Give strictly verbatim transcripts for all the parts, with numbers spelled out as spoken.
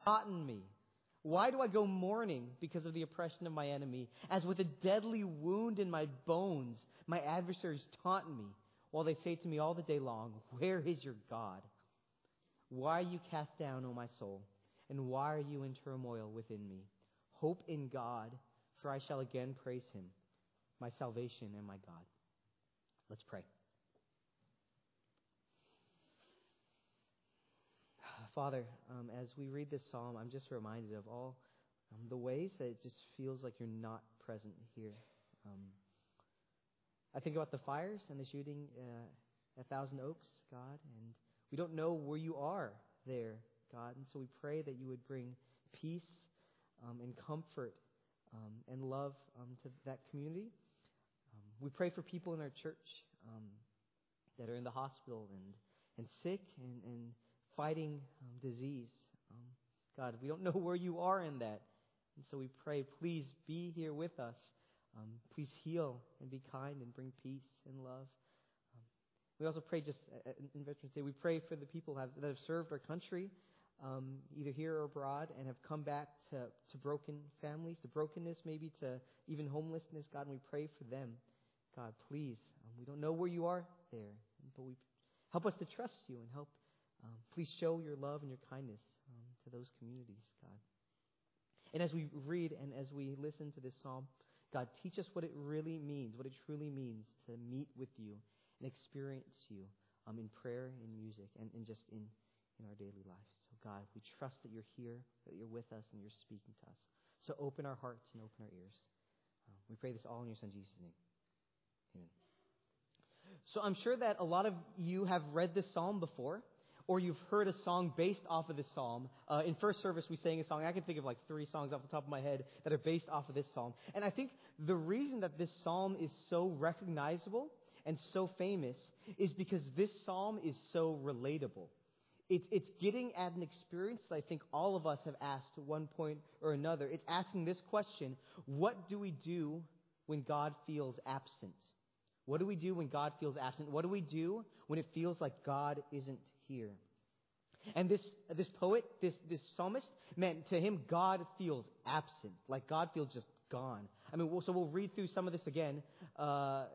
forgotten me? Why do I go mourning because of the oppression of my enemy? As with a deadly wound in my bones, my adversaries taunt me, while they say to me all the day long, where is your God? Why are you cast down, O my soul? And why are you in turmoil within me? Hope in God, for I shall again praise him, my salvation and my God. Let's pray. Father, um, as we read this psalm, I'm just reminded of all um, the ways that it just feels like you're not present here. Um, I think about the fires and the shooting uh, at Thousand Oaks, God, and we don't know where you are there, God, and so we pray that you would bring peace um, and comfort um, and love um, to that community. Um, we pray for people in our church um, that are in the hospital and, and sick and, and fighting um, disease. Um, God, we don't know where you are in that. And so we pray, please be here with us. Um, please heal and be kind and bring peace and love. Um, we also pray just uh, in Veterans Day, we pray for the people have, that have served our country, um, either here or abroad, and have come back to, to broken families, to brokenness, maybe to even homelessness. God, and we pray for them. God, please, um, we don't know where you are there, but we help us to trust you and help Um, please show your love and your kindness um, to those communities, God. And as we read and as we listen to this psalm, God, teach us what it really means, what it truly means to meet with you and experience you um, in prayer, in music, and, and just in, in our daily lives. So, God, we trust that you're here, that you're with us, and you're speaking to us. So open our hearts and open our ears. Um, we pray this all in your Son, Jesus' name. Amen. So I'm sure that a lot of you have read this psalm before, or you've heard a song based off of this psalm. Uh, in first service, we sang a song. I can think of like three songs off the top of my head that are based off of this psalm. And I think the reason that this psalm is so recognizable and so famous is because this psalm is so relatable. It's, it's getting at an experience that I think all of us have asked at one point or another. It's asking this question: what do we do when God feels absent? What do we do when God feels absent? What do we do when it feels like God isn't here? And this this poet, this this psalmist, meant to him, God feels absent. Like God feels just gone. I mean, we'll, so we'll read through some of this again. Uh,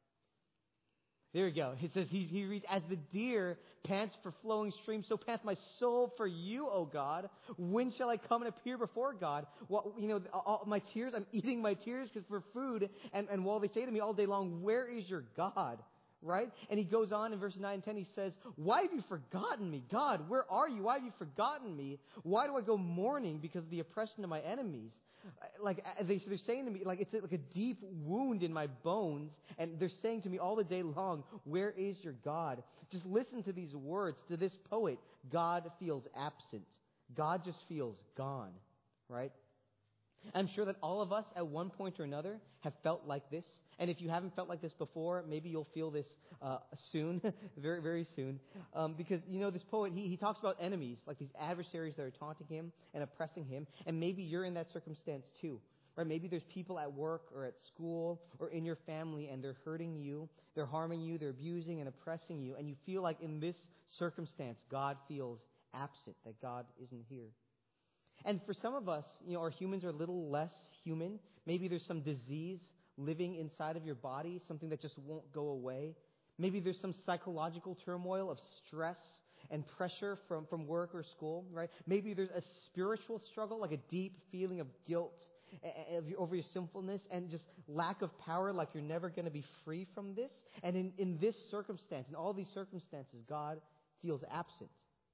there we go. It says, he, he reads, as the deer pants for flowing streams, so pants my soul for you, O God. When shall I come and appear before God? Well, you know, all my tears, I'm eating my tears because for food. And, and while they say to me all day long, where is your God? Right? And he goes on in verse nine and ten, he says, why have you forgotten me? God, where are you? Why have you forgotten me? Why do I go mourning because of the oppression of my enemies? Like they, they're saying to me, like it's like a deep wound in my bones. And they're saying to me all the day long, where is your God? Just listen to these words, to this poet. God feels absent. God just feels gone. Right? I'm sure that all of us at one point or another have felt like this. And if you haven't felt like this before, maybe you'll feel this uh, soon, very, very soon. Um, because, you know, this poet, he, he talks about enemies, like these adversaries that are taunting him and oppressing him. And maybe you're in that circumstance too. Right? Maybe there's people at work or at school or in your family and they're hurting you, they're harming you, they're abusing and oppressing you. And you feel like in this circumstance, God feels absent, that God isn't here. And for some of us, you know, our humans are a little less human. Maybe there's some disease living inside of your body, something that just won't go away. Maybe there's some psychological turmoil of stress and pressure from, from work or school, right? Maybe there's a spiritual struggle, like a deep feeling of guilt over your sinfulness and just lack of power, like you're never going to be free from this. And in, in this circumstance, in all these circumstances, God feels absent.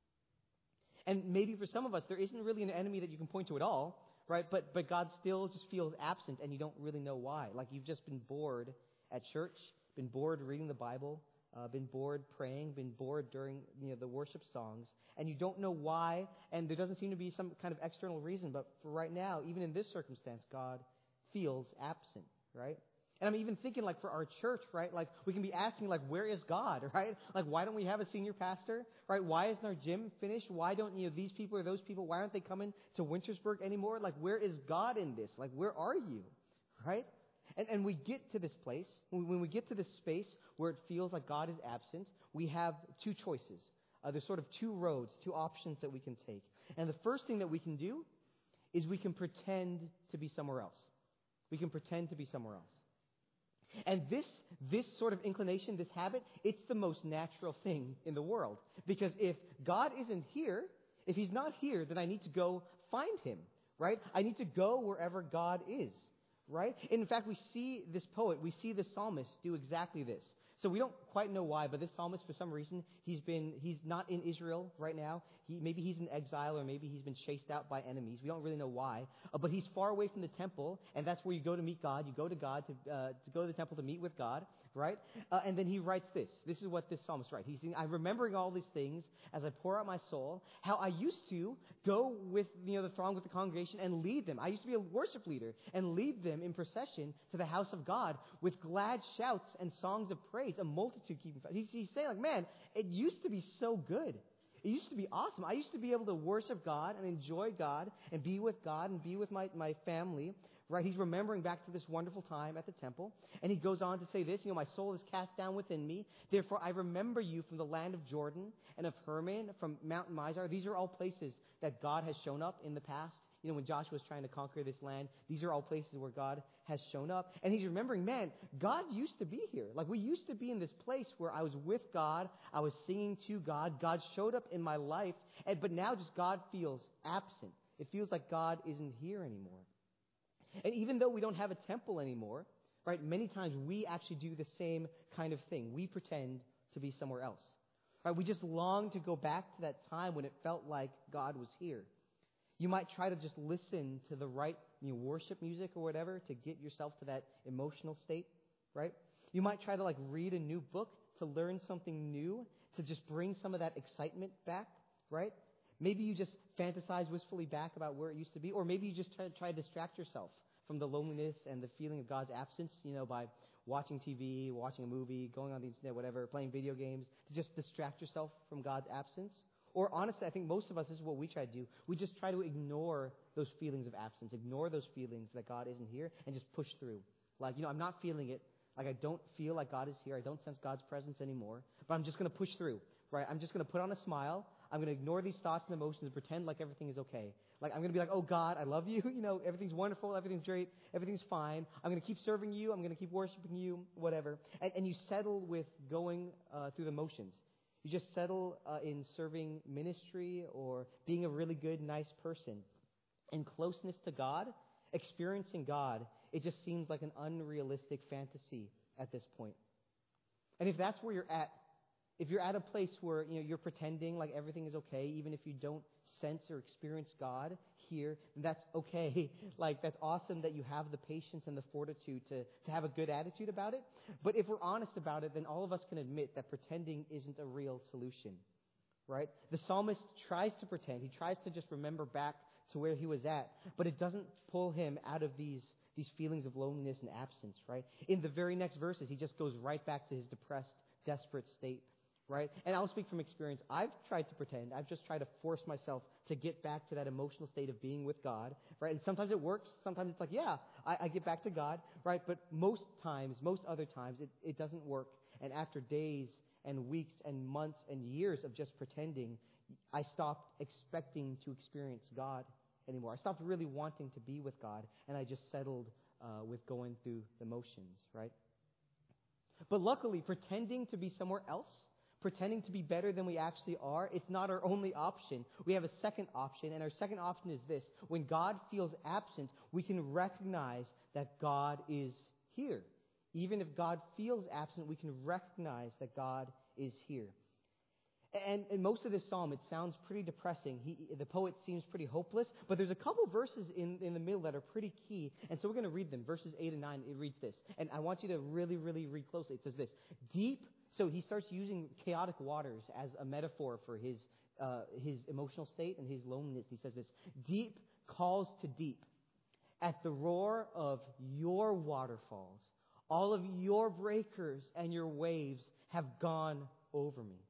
And maybe for some of us, there isn't really an enemy that you can point to at all, right? But but God still just feels absent and you don't really know why. Like you've just been bored at church, been bored reading the Bible, uh, been bored praying, been bored during you know the worship songs, and you don't know why, and there doesn't seem to be some kind of external reason. But for right now, even in this circumstance, God feels absent, right? And I'm even thinking like for our church, right? Like we can be asking like, where is God, right? Like why don't we have a senior pastor, right? Why isn't our gym finished? Why don't you know these people or those people, why aren't they coming to Wintersburg anymore? Like where is God in this? Like where are you, right? And, and we get to this place, when we get to this space where it feels like God is absent, we have two choices. Uh, there's sort of two roads, two options that we can take. And the first thing that we can do is we can pretend to be somewhere else. We can pretend to be somewhere else. And this this sort of inclination, this habit, it's the most natural thing in the world. Because if God isn't here, if he's not here, then I need to go find him, right? I need to go wherever God is, right? And in fact, we see this poet, we see this psalmist do exactly this. So we don't quite know why, but this psalmist, for some reason, he's been he's not in Israel right now. He maybe he's in exile, or maybe he's been chased out by enemies. We don't really know why, uh, but he's far away from the temple, and that's where you go to meet God. You go to God to uh, to go to the temple to meet with God, right? Uh, and then he writes this. This is what this psalmist writes. He's saying, "I'm remembering all these things as I pour out my soul. How I used to go with you know the throng with the congregation and lead them. I used to be a worship leader and lead them in procession to the house of God with glad shouts and songs of praise. A multitude keeping fast." He's, he's saying, like, man, it used to be so good. It used to be awesome. I used to be able to worship God and enjoy God and be with God and be with my, my family, right? He's remembering back to this wonderful time at the temple. And he goes on to say this, you know, "My soul is cast down within me. Therefore, I remember you from the land of Jordan and of Hermon, from Mount Mizar." These are all places that God has shown up in the past. You know, when Joshua was trying to conquer this land, these are all places where God has shown up. And he's remembering, man, God used to be here. Like, we used to be in this place where I was with God, I was singing to God, God showed up in my life, and but now just God feels absent. It feels like God isn't here anymore. And even though we don't have a temple anymore, right, many times we actually do the same kind of thing. We pretend to be somewhere else. Right? We just long to go back to that time when it felt like God was here. You might try to just listen to the right you know, worship music or whatever to get yourself to that emotional state, right? You might try to like read a new book to learn something new, to just bring some of that excitement back, right? Maybe you just fantasize wistfully back about where it used to be, or maybe you just try to try to distract yourself from the loneliness and the feeling of God's absence, you know, by watching T V, watching a movie, going on the internet, whatever, playing video games, to just distract yourself from God's absence. Or honestly, I think most of us, this is what we try to do. We just try to ignore those feelings of absence, ignore those feelings that God isn't here, and just push through. Like, you know, I'm not feeling it. Like, I don't feel like God is here. I don't sense God's presence anymore. But I'm just going to push through, right? I'm just going to put on a smile. I'm going to ignore these thoughts and emotions and pretend like everything is okay. Like, I'm going to be like, "Oh, God, I love you. You know, everything's wonderful. Everything's great. Everything's fine. I'm going to keep serving you. I'm going to keep worshiping you, whatever." And, and you settle with going uh, through the motions. You just settle uh, in serving ministry or being a really good, nice person. And closeness to God, experiencing God, it just seems like an unrealistic fantasy at this point. And if that's where you're at, if you're at a place where you know you're pretending like everything is okay, even if you don't sense or experience God here, then that's okay. Like, that's awesome that you have the patience and the fortitude to, to have a good attitude about it. But if we're honest about it, then all of us can admit that pretending isn't a real solution, right? The psalmist tries to pretend. He tries to just remember back to where he was at, but it doesn't pull him out of these these feelings of loneliness and absence, right? In the very next verses, he just goes right back to his depressed, desperate state. Right? And I'll speak from experience. I've tried to pretend. I've just tried to force myself to get back to that emotional state of being with God. Right? And sometimes it works. Sometimes it's like, yeah, I, I get back to God. Right? But most times, most other times, it, it doesn't work. And after days and weeks and months and years of just pretending, I stopped expecting to experience God anymore. I stopped really wanting to be with God. And I just settled uh, with going through the motions. Right? But luckily, pretending to be somewhere else, pretending to be better than we actually are, it's not our only option. We have a second option, and our second option is this. When God feels absent, we can recognize that God is here. Even if God feels absent, we can recognize that God is here. And in most of this psalm, it sounds pretty depressing. He, the poet seems pretty hopeless, but there's a couple verses in, in the middle that are pretty key, and so we're going to read them. Verses eight and nine, it reads this. And I want you to really, really read closely. It says this. Deep So he starts using chaotic waters as a metaphor for his uh, his emotional state and his loneliness. He says this, "Deep calls to deep at the roar of your waterfalls. All of your breakers and your waves have gone over me."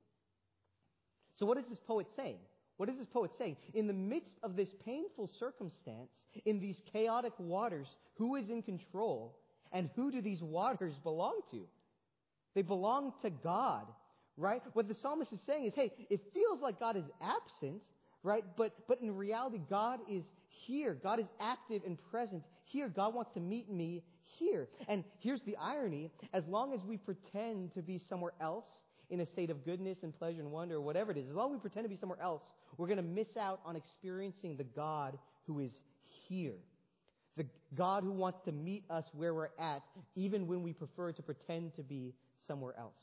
So what is this poet saying? What is this poet saying? In the midst of this painful circumstance, in these chaotic waters, who is in control? And who do these waters belong to? They belong to God, right? What the psalmist is saying is, hey, it feels like God is absent, right? But, but in reality, God is here. God is active and present here. God wants to meet me here. And here's the irony. As long as we pretend to be somewhere else in a state of goodness and pleasure and wonder or whatever it is, as long as we pretend to be somewhere else, we're going to miss out on experiencing the God who is here. The God who wants to meet us where we're at, even when we prefer to pretend to be somewhere else.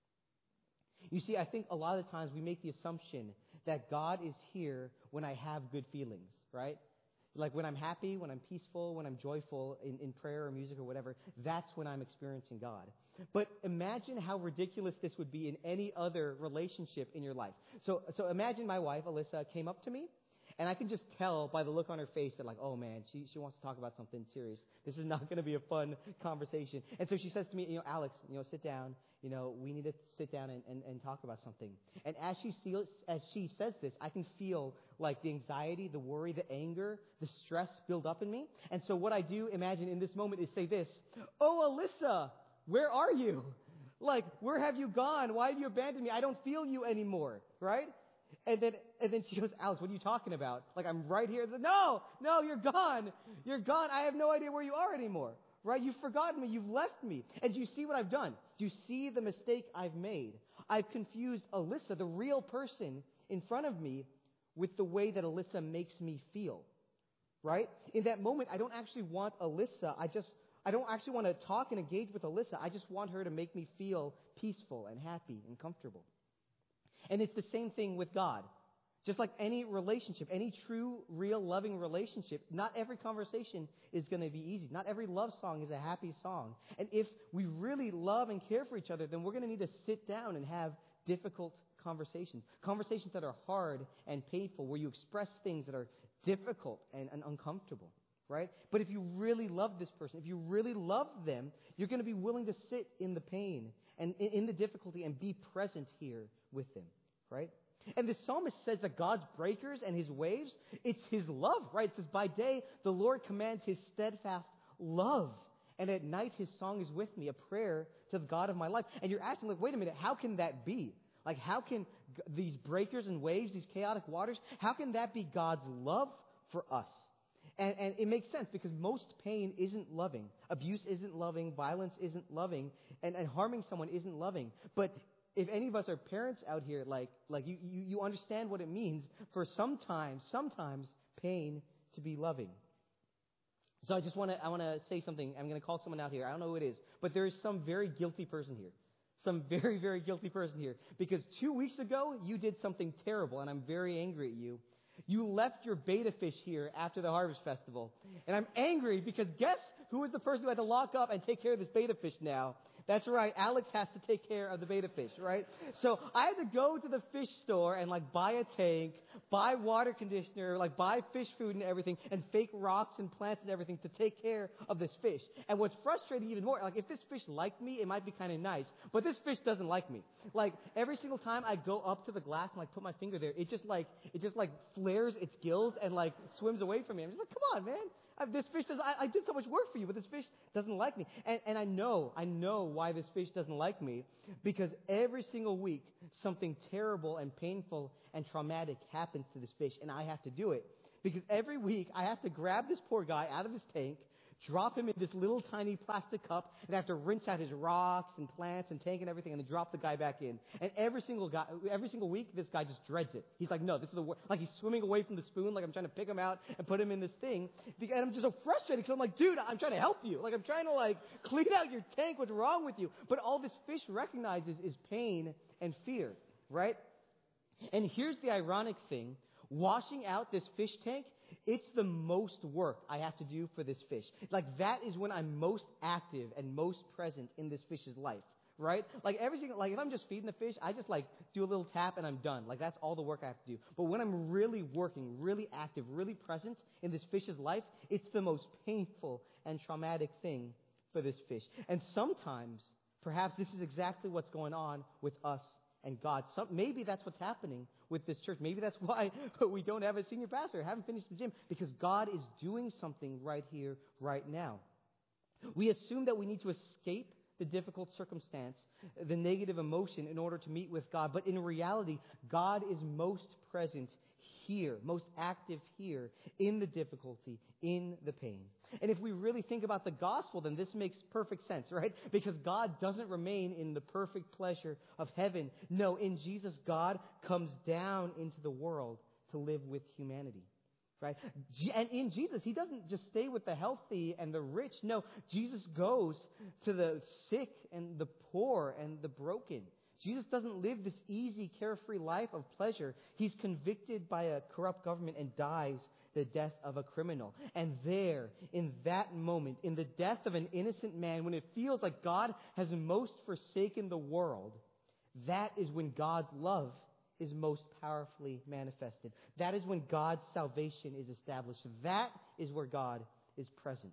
You see, I think a lot of times we make the assumption that God is here when I have good feelings, right? Like when I'm happy, when I'm peaceful, when I'm joyful in, in prayer or music or whatever, that's when I'm experiencing God. But imagine how ridiculous this would be in any other relationship in your life. So, so imagine my wife, Alyssa, came up to me, and I can just tell by the look on her face that like, oh man, she, she wants to talk about something serious. This is not going to be a fun conversation. And so she says to me, you know, Alex, you know, sit down. You know, we need to sit down and, and, and talk about something. And as she feels, as she says this, I can feel like the anxiety, the worry, the anger, the stress build up in me. And so what I do, imagine in this moment, is say this: oh, Alyssa, where are you? Like, where have you gone? Why have you abandoned me? I don't feel you anymore, right? And then, and then she goes, Alex, what are you talking about? Like, I'm right here. No, no, you're gone. You're gone. I have no idea where you are anymore. Right? You've forgotten me. You've left me. And do you see what I've done? Do you see the mistake I've made? I've confused Alyssa, the real person in front of me, with the way that Alyssa makes me feel. Right? In that moment, I don't actually want Alyssa. I just, I don't actually want to talk and engage with Alyssa. I just want her to make me feel peaceful and happy and comfortable. And it's the same thing with God. Just like any relationship, any true, real, loving relationship, not every conversation is going to be easy. Not every love song is a happy song. And if we really love and care for each other, then we're going to need to sit down and have difficult conversations. Conversations that are hard and painful, where you express things that are difficult and, and uncomfortable, right? But if you really love this person, if you really love them, you're going to be willing to sit in the pain and in, in the difficulty and be present here with them, right? And the psalmist says that God's breakers and his waves, it's his love, right? It says, by day, the Lord commands his steadfast love. And at night, his song is with me, a prayer to the God of my life. And you're asking, like, wait a minute, how can that be? Like, how can g- these breakers and waves, these chaotic waters, how can that be God's love for us? And, and it makes sense, because most pain isn't loving. Abuse isn't loving. Violence isn't loving. And, and harming someone isn't loving. But if any of us are parents out here, like, like you, you, you understand what it means for sometimes, sometimes pain to be loving. So I just want to, I want to say something. I'm going to call someone out here. I don't know who it is, but there is some very guilty person here. Some very, very guilty person here. Because two weeks ago, you did something terrible, and I'm very angry at you. You left your betta fish here after the Harvest Festival. And I'm angry because guess who is the person who had to lock up and take care of this betta fish now? That's right. Alex has to take care of the betta fish, right? So I had to go to the fish store and like buy a tank, buy water conditioner, like buy fish food and everything, and fake rocks and plants and everything to take care of this fish. And what's frustrating even more, like if this fish liked me, it might be kind of nice, but this fish doesn't like me. Like every single time I go up to the glass and like put my finger there, it just like, it just like flares its gills and like swims away from me. I'm just like, come on, man. I, this fish does, I, I did so much work for you, but this fish doesn't like me. And, and I know, I know why this fish doesn't like me, because every single week something terrible and painful and traumatic happens to this fish, and I have to do it. Because every week I have to grab this poor guy out of his tank, drop him in this little tiny plastic cup, and I have to rinse out his rocks and plants and tank and everything, and then drop the guy back in. And every single guy, every single week, this guy just dreads it. He's like, no, this is the worst. Like he's swimming away from the spoon, like I'm trying to pick him out and put him in this thing. And I'm just so frustrated because I'm like, dude, I'm trying to help you. Like I'm trying to like clean out your tank. What's wrong with you? But all this fish recognizes is pain and fear, right? And here's the ironic thing. Washing out this fish tank, it's the most work I have to do for this fish. Like that is when I'm most active and most present in this fish's life, right? Like every single, like if I'm just feeding the fish, I just like do a little tap and I'm done. Like that's all the work I have to do. But when I'm really working, really active, really present in this fish's life, it's the most painful and traumatic thing for this fish. And sometimes, perhaps this is exactly what's going on with us and God. Some, maybe that's what's happening with this church. Maybe that's why we don't have a senior pastor, haven't finished the gym, because God is doing something right here, right now. We assume that we need to escape the difficult circumstance, the negative emotion in order to meet with God. But in reality, God is most present here, most active here, in the difficulty, in the pain. And if we really think about the gospel, then this makes perfect sense, right? Because God doesn't remain in the perfect pleasure of heaven. No, in Jesus, God comes down into the world to live with humanity. Right? And in Jesus, He doesn't just stay with the healthy and the rich. No, Jesus goes to the sick and the poor and the broken. Jesus doesn't live this easy, carefree life of pleasure. He's convicted by a corrupt government and dies the death of a criminal. And there, in that moment, in the death of an innocent man, when it feels like God has most forsaken the world, that is when God's love is most powerfully manifested. That is when God's salvation is established. That is where God is present.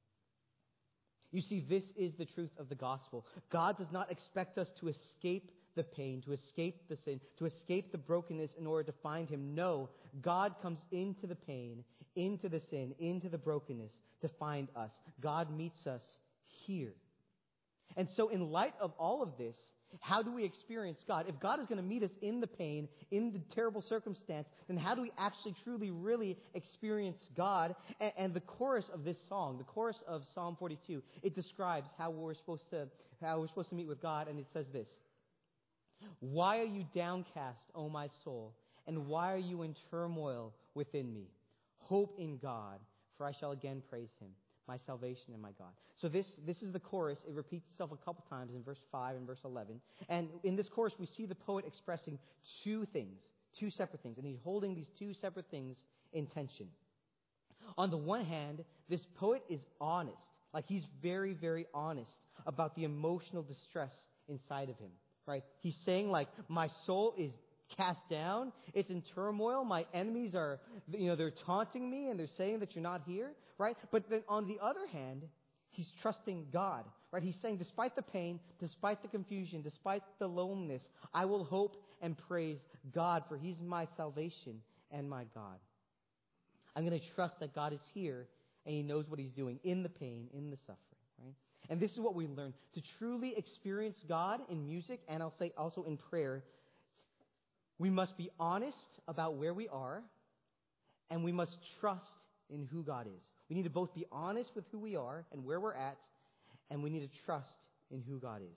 You see, this is the truth of the gospel. God does not expect us to escape the pain, to escape the sin, to escape the brokenness in order to find Him. No, God comes into the pain, into the sin, into the brokenness to find us. God meets us here. And so in light of all of this, how do we experience God? If God is going to meet us in the pain, in the terrible circumstance, then how do we actually, truly, really experience God? And, and the chorus of this song, the chorus of Psalm forty-two, it describes how we're supposed to, how we're supposed to meet with God, and it says this: "Why are you downcast, O my soul? And why are you in turmoil within me? Hope in God, for I shall again praise Him, my salvation and my God." So this, this is the chorus. It repeats itself a couple times in verse five and verse eleven. And in this chorus, we see the poet expressing two things, two separate things. And he's holding these two separate things in tension. On the one hand, this poet is honest. Like he's very, very honest about the emotional distress inside of him, right? He's saying like, my soul is cast down. It's in turmoil. My enemies are, you know, they're taunting me and they're saying that you're not here, right? But then on the other hand, he's trusting God, right? He's saying, despite the pain, despite the confusion, despite the loneliness, I will hope and praise God, for He's my salvation and my God. I'm going to trust that God is here and He knows what He's doing in the pain, in the suffering, right? And this is what we learn. To truly experience God in music, and I'll say also in prayer, we must be honest about where we are, and we must trust in who God is. We need to both be honest with who we are and where we're at, and we need to trust in who God is.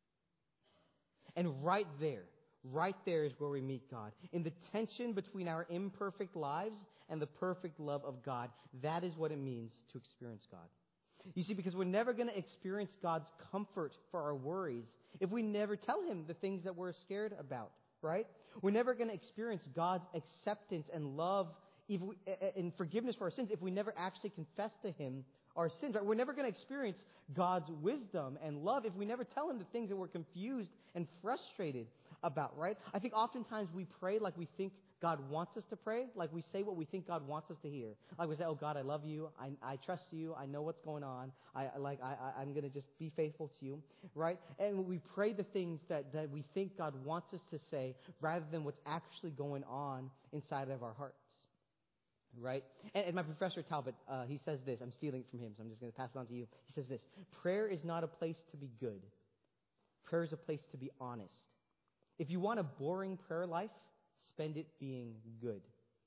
And right there, right there is where we meet God. In the tension between our imperfect lives and the perfect love of God, that is what it means to experience God. You see, because we're never going to experience God's comfort for our worries if we never tell Him the things that we're scared about, right? We're never going to experience God's acceptance and love if we, and forgiveness for our sins if we never actually confess to Him our sins. Right? We're never going to experience God's wisdom and love if we never tell Him the things that we're confused and frustrated about, right? I think oftentimes we pray like we think God wants us to pray, like we say what we think God wants us to hear. Like we say, oh God, I love you, I, I trust you, I know what's going on, I like I, I I'm gonna just be faithful to you, right? And we pray the things that, that we think God wants us to say rather than what's actually going on inside of our hearts. Right? And, and my professor, Talbot, uh, he says this. I'm stealing it from him, so I'm just going to pass it on to you. He says this: prayer is not a place to be good. Prayer is a place to be honest. If you want a boring prayer life, spend it being good.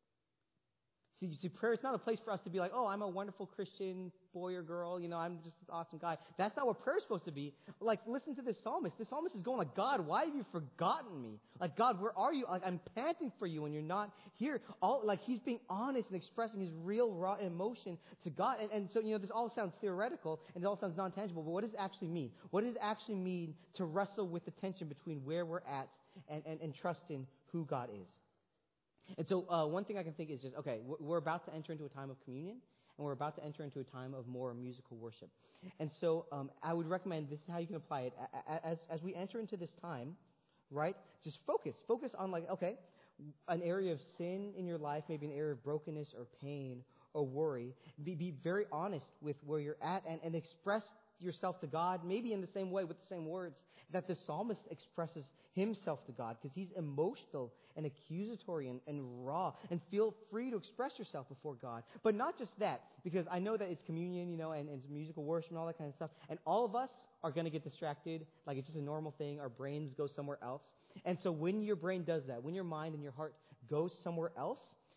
See, you see, prayer is not a place for us to be like, oh, I'm a wonderful Christian boy or girl, you know, I'm just an awesome guy. That's not what prayer is supposed to be. Like, listen to this psalmist. This psalmist is going like, God, why have you forgotten me? Like, God, where are you? Like, I'm panting for you and you're not here. All like, he's being honest and expressing his real, raw emotion to God. And, and so, you know, this all sounds theoretical and it all sounds non-tangible, but what does it actually mean? What does it actually mean to wrestle with the tension between where we're at and, and, and trust in who God is? And so uh, one thing I can think is just, okay, we're about to enter into a time of communion, and we're about to enter into a time of more musical worship. And so um, I would recommend, this is how you can apply it. As, as we enter into this time, right, just focus. Focus on, like, okay, an area of sin in your life, maybe an area of brokenness or pain or worry. Be, be very honest with where you're at and, and express yourself to God, maybe in the same way with the same words that the psalmist expresses himself to God, because he's emotional and accusatory and, and raw, and feel free to express yourself before God. But not just that, because I know that it's communion, you know, and, and it's musical worship and all that kind of stuff, and all of us are going to get distracted, like it's just a normal thing. Our brains go somewhere else. And so when your brain does that, when your mind and your heart goes somewhere else,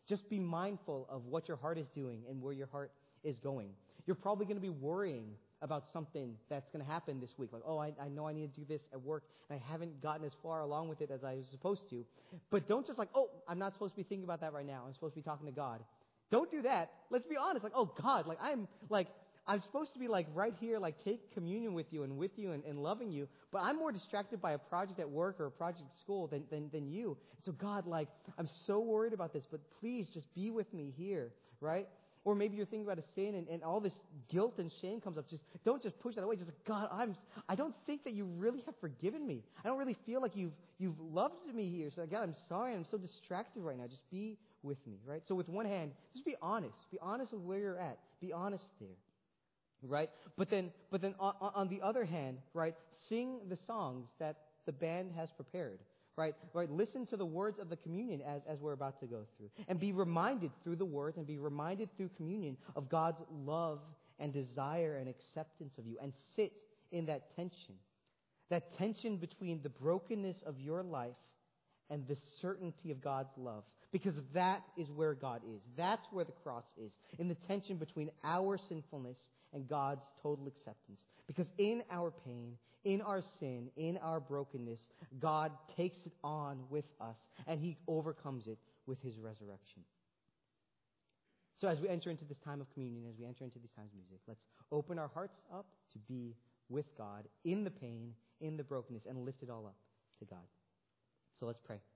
Just be mindful of what your heart is doing and where your heart is going. You're probably going to be worrying about something that's going to happen this week. Like, oh, I, I know I need to do this at work, and I haven't gotten as far along with it as I was supposed to. But don't just like, oh, I'm not supposed to be thinking about that right now. I'm supposed to be talking to God. Don't do that. Let's be honest. Like, oh, God, like I'm like I'm supposed to be like right here, like take communion with you and with you and, and loving you. But I'm more distracted by a project at work or a project at school than, than, than you. So God, like, I'm so worried about this, but please just be with me here, right? Or maybe you're thinking about a sin and, and all this guilt and shame comes up. Just don't just push that away. Just like, God, I'm, I don't think that you really have forgiven me. I don't really feel like you've, you've loved me here. So God, I'm sorry. I'm so distracted right now. Just be with me, right? So with one hand, just be honest. Be honest with where you're at. Be honest there, right? But then, but then on, on the other hand, right, sing the songs that the band has prepared. Right, right. Listen to the words of the communion as, as we're about to go through. And be reminded through the words and be reminded through communion of God's love and desire and acceptance of you. And sit in that tension. That tension between the brokenness of your life and the certainty of God's love. Because that is where God is. That's where the cross is. In the tension between our sinfulness and God's total acceptance. Because in our pain, in our sin, in our brokenness, God takes it on with us, and He overcomes it with His resurrection. So as we enter into this time of communion, as we enter into these times of music, let's open our hearts up to be with God in the pain, in the brokenness, and lift it all up to God. So let's pray.